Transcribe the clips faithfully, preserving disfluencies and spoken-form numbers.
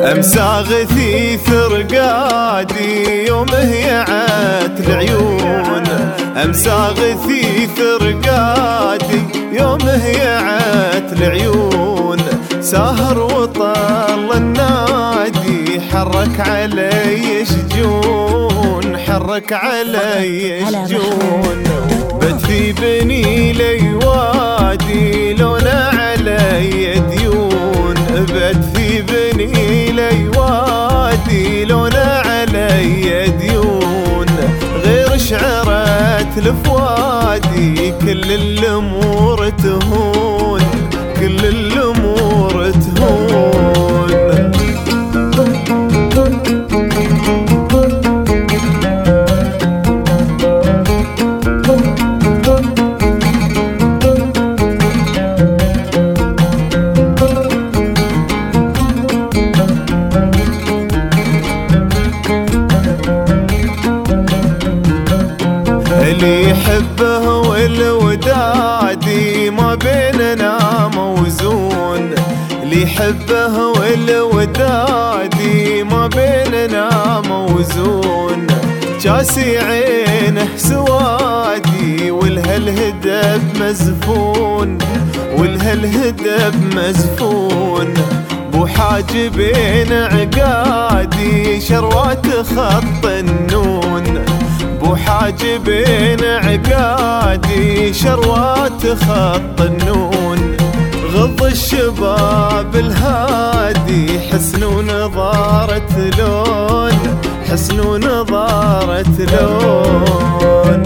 امسى غثيث رقادي يوم هيعت العيون، امسى غثيث رقادي يوم هيعت العيون، ساهر وطل النادي حرك علي شجون، حرك علي شجون، بت في بني لي وادي لونا علي ديون، بت في بني لي وادي لونا علي ديون، غير شعرت لفوادي كل الامور تهون، كل الامور تهون. اللي يحبه والودادي ما بيننا موزون، اللي يحبه والودادي ما بيننا موزون، جاسي عينه سوادي والهالهدب مزفون، والهالهدب مزفون، بو حاجبين عقادي شروات خط النون، بو حاجبين عقادي شروات خط النون، غض الشباب الهادي حسن ونظارة لون، حسن ونظارة لون.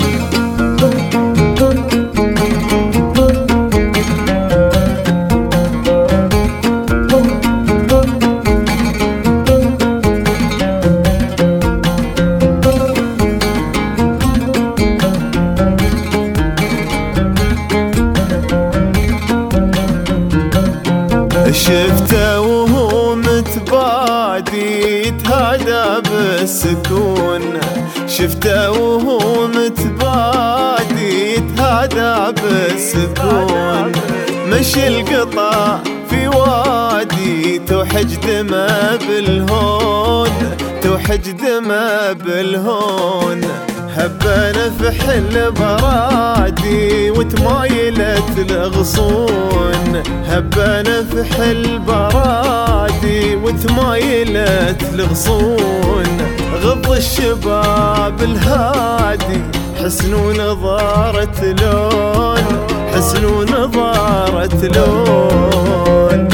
شفته وهو متبادي يتهادى بالسكون، شفته وهو متبادي يتهادى بالسكون، مشي القطع في وادي توحج دمه بالهون، توحج دمه بالهون، هبانه فحل برادي وتمايلت الغصون، هبانه فحل برادي وتمايلت الغصون، غض الشباب الهادي حسن ونظارة لون، حسن ونظارة لون.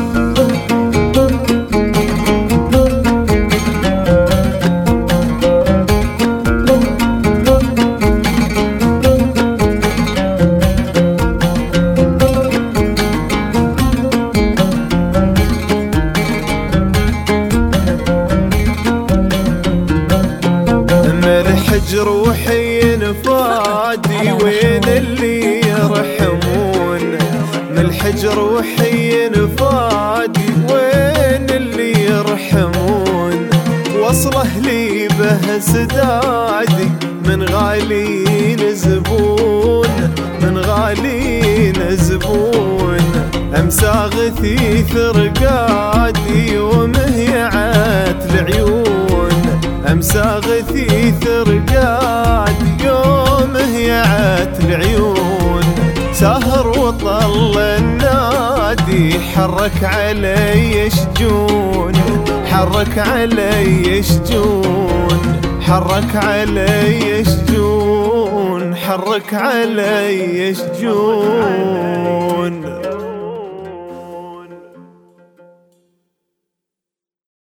روحي نفادي وين اللي يرحمون، من الحجر روحي نفادي وين اللي يرحمون، وصله لي به سدادي من غالين زبون، من غالين زبون، امسى غثيث رقادي ومهيعت العيون، امسى غثيث رقادي يوم هيعت العيون، ساهر وطل النادي حرك علي شجون، حرك علي شجون، حرك علي شجون، حرك علي شجون.